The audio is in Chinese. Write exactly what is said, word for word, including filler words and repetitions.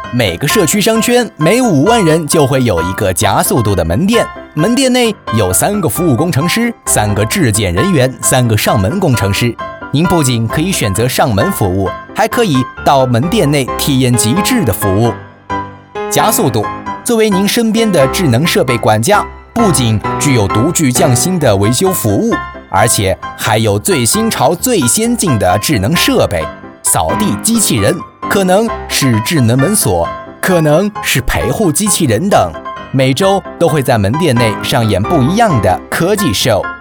每个社区商圈每五万人就会有一个加速度的门店，门店内有三个服务工程师、三个质检人员、三个上门工程师。您不仅可以选择上门服务，还可以到门店内体验极致的服务。加速度作为您身边的智能设备管家，不仅具有独具匠心的维修服务，而且还有最新潮、最先进的智能设备，扫地机器人，可能是智能门锁，可能是陪护机器人等。每周都会在门店内上演不一样的科技秀。